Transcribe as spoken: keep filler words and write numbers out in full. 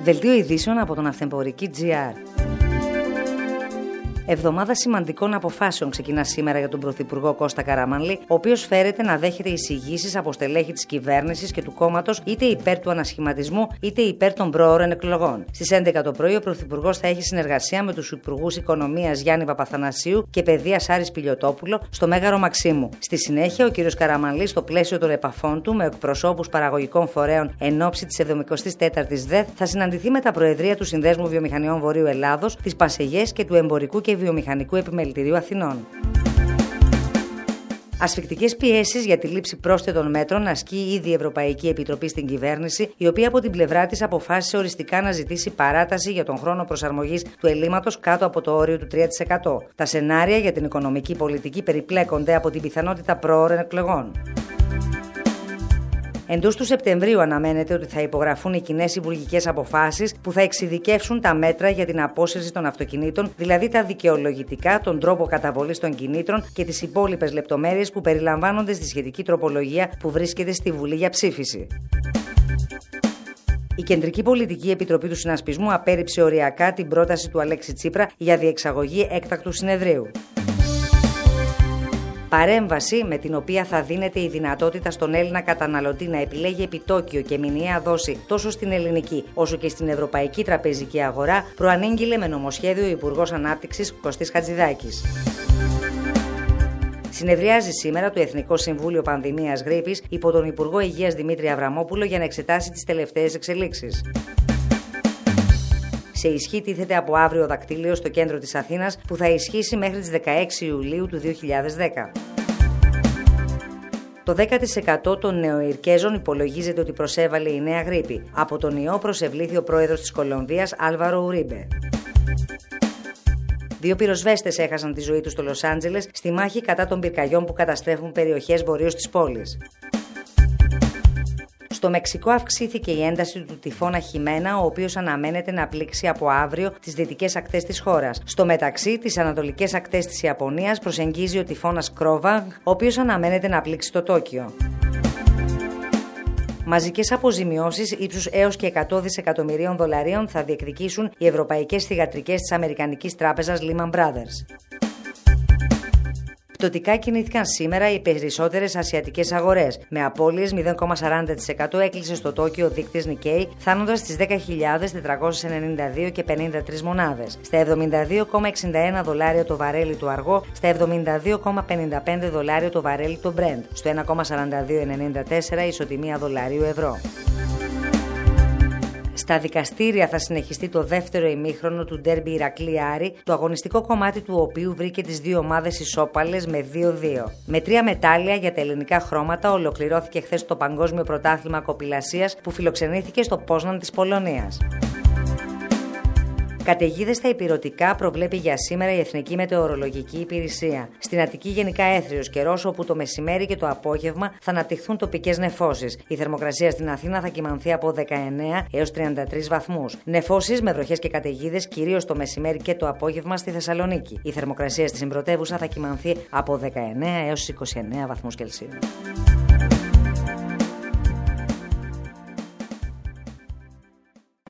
Δελτίο ειδήσεων από τον Αυθεμπορική τζι αρ. Εβδομάδα σημαντικών αποφάσεων ξεκινά σήμερα για τον Πρωθυπουργό Κώστα Καραμανλή, ο οποίος φέρεται να δέχεται εισηγήσεις από στελέχη της κυβέρνησης και του κόμματος είτε υπέρ του ανασχηματισμού είτε υπέρ των προώρων εκλογών. Στις έντεκα το πρωί, ο Πρωθυπουργός θα έχει συνεργασία με τους Υπουργούς Οικονομίας Γιάννη Παπαθανασίου και Παιδείας Άρη Πιλιοτόπουλο στο Μέγαρο Μαξίμου. Στη συνέχεια, ο κ. Καραμανλή, στο πλαίσιο των επαφών του με εκπροσώπους παραγωγικών φορέων εν ώψη της εβδομηκοστής τέταρτης ΔΕΘ, θα συναντηθεί με τα Προεδρία του Συνδέσμου Βιομηχανιών Βορείου Ελλάδος, της Πασεγές και του Εμπορικού και Βιομηχανικού Επιμελητηρίου Αθηνών. Ασφικτικές πιέσεις για τη λήψη πρόσθετων μέτρων ασκεί ήδη η Ευρωπαϊκή Επιτροπή στην κυβέρνηση, η οποία από την πλευρά της αποφάσισε οριστικά να ζητήσει παράταση για τον χρόνο προσαρμογής του ελλείμματος κάτω από το όριο του τρία τοις εκατό. Τα σενάρια για την οικονομική πολιτική περιπλέκονται από την πιθανότητα προώρων εκλογών. Εντός του Σεπτεμβρίου αναμένεται ότι θα υπογραφούν οι κοινές υπουργικές αποφάσεις που θα εξειδικεύσουν τα μέτρα για την απόσυρση των αυτοκινήτων, δηλαδή τα δικαιολογητικά, τον τρόπο καταβολής των κινήτρων και τις υπόλοιπες λεπτομέρειες που περιλαμβάνονται στη σχετική τροπολογία που βρίσκεται στη Βουλή για ψήφιση. Η Κεντρική Πολιτική Επιτροπή του Συνασπισμού απέρριψε οριακά την πρόταση του Αλέξη Τσίπρα για διεξαγωγή έκτακτου συνεδρίου. Παρέμβαση με την οποία θα δίνεται η δυνατότητα στον Έλληνα καταναλωτή να επιλέγει επιτόκιο και μηνιαία δόση τόσο στην ελληνική όσο και στην ευρωπαϊκή τραπεζική αγορά, προανήγγειλε με νομοσχέδιο ο Υπουργός Ανάπτυξης Κωστής Χατζηδάκης. Συνεδριάζει σήμερα το Εθνικό Συμβούλιο Πανδημίας Γρίπης υπό τον Υπουργό Υγείας Δημήτρη Αβραμόπουλο για να εξετάσει τις τελευταίες εξελίξεις. Σε ισχύ τίθεται από αύριο ο δακτύλιο στο κέντρο της Αθήνας που θα ισχύσει μέχρι τις δεκαέξι Ιουλίου του δύο χιλιάδες δέκα. Το δέκα τοις εκατό των νεοειρκέζων υπολογίζεται ότι προσέβαλε η νέα γρίπη. Από τον ιό προσευλήθη ο πρόεδρος της Κολομβίας, Άλβαρο Ουρίμπε. Δύο πυροσβέστες έχασαν τη ζωή τους στο Λος Άντζελες στη μάχη κατά των πυρκαγιών που καταστρέφουν περιοχές βορείως της πόλης. Στο Μεξικό αυξήθηκε η ένταση του τυφώνα Χιμένα, ο οποίος αναμένεται να πλήξει από αύριο τις δυτικές ακτές της χώρας. Στο μεταξύ, τις ανατολικές ακτές της Ιαπωνίας προσεγγίζει ο τυφώνας Κρόβαγ, ο οποίος αναμένεται να πλήξει το Τόκιο. Μαζικές αποζημιώσεις ύψους έως και εκατό δισεκατομμυρίων δολαρίων θα διεκδικήσουν οι ευρωπαϊκές θυγατρικές της Αμερικανικής τράπεζας Lehman Brothers. Πτωτικά κινήθηκαν σήμερα οι περισσότερες ασιατικές αγορές. Με απώλειες μηδέν κόμμα σαράντα τοις εκατό έκλεισε στο Τόκιο ο δείκτης Nikkei, φτάνοντας στις δέκα χιλιάδες τετρακόσιες ενενήντα δύο και πενήντα τρεις μονάδες. Στα εβδομήντα δύο κόμμα εξήντα ένα δολάρια το βαρέλι του αργό, στα εβδομήντα δύο κόμμα πενήντα πέντε δολάρια το βαρέλι το Brent, στο ένα κόμμα σαράντα δύο ενενήντα τέσσερα ισοτιμία δολαρίου ευρώ. Στα δικαστήρια θα συνεχιστεί το δεύτερο ημίχρονο του ντέρμπι Ηρακλή Άρη, το αγωνιστικό κομμάτι του οποίου βρήκε τις δύο ομάδες ισόπαλες με δύο δύο. Με τρία μετάλλια για τα ελληνικά χρώματα ολοκληρώθηκε χθες το Παγκόσμιο Πρωτάθλημα Κοπηλασίας που φιλοξενήθηκε στο Πόσναν της Πολωνίας. Καταιγίδες στα ηπειρωτικά προβλέπει για σήμερα η Εθνική Μετεωρολογική Υπηρεσία. Στην Αττική γενικά έθριος καιρός, όπου το μεσημέρι και το απόγευμα θα αναπτυχθούν τοπικές νεφώσεις. Η θερμοκρασία στην Αθήνα θα κυμανθεί από δεκαεννέα έως τριάντα τρεις βαθμούς. Νεφώσεις με βροχές και καταιγίδες κυρίως το μεσημέρι και το απόγευμα στη Θεσσαλονίκη. Η θερμοκρασία στη συμπρωτεύουσα θα κυμανθεί από δεκαεννέα έως είκοσι εννέα βαθμούς Κελσίου.